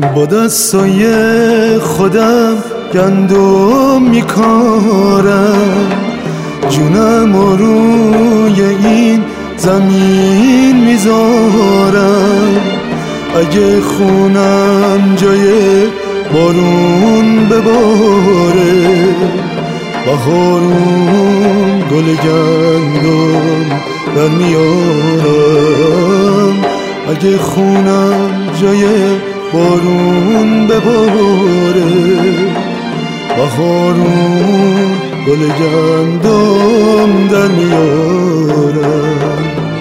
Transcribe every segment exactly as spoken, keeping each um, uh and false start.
با دستای خودم گندم میکارم، جونم رو روی این زمین میذارم. اگه خونم جای بارون بباره، بهارون گل گندم در میارم. اگه خونم جای بارون بباره، بهارون گل گندم در میارم.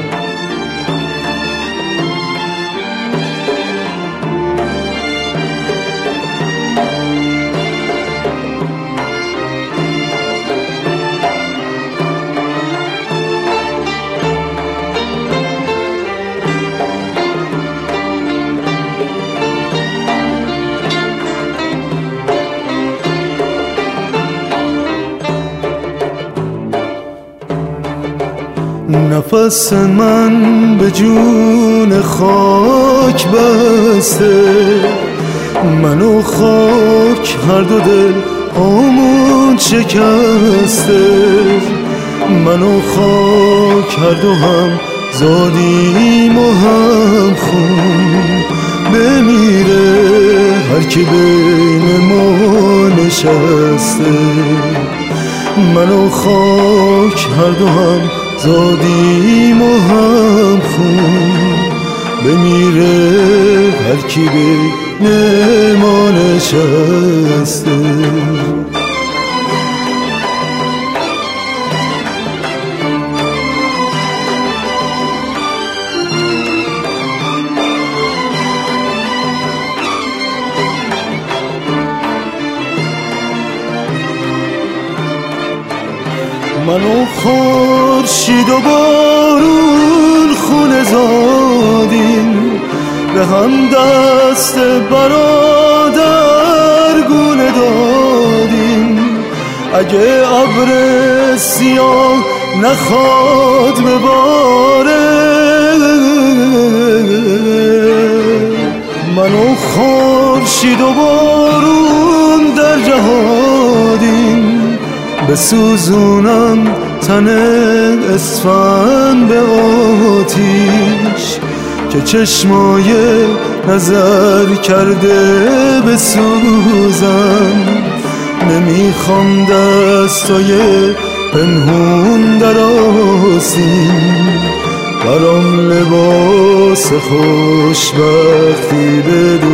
نفس من به جون خاک بسته، منو خاک هر دو دل آمون شکسته. منو خاک هر دو هم زادیم و هم خون، بمیره هر کی بین ما نشسته. منو خاک هر دو هم زادیم و هم خون، بمیره هر کی بین ما نشسته. منو خورشید و بارون خونه زادیم، به هم دست برادر گونه دادیم. اگه ابر سیاه نخواد بباره، منو خورشید و بارون در جهادیم. بسوزونم تن اسفند به آتیش، که چشمای نظر کرده بسوزم. نمیخوام دستای پنهون در آستین، برام لباس خوشبختی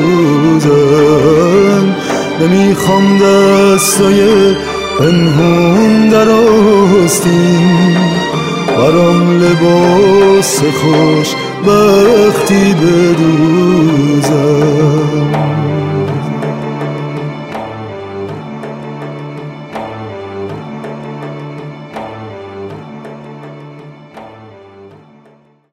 بدوزم. نمیخوام دستای پنهون در آستین، برام لباس خوش بختی بدوزم.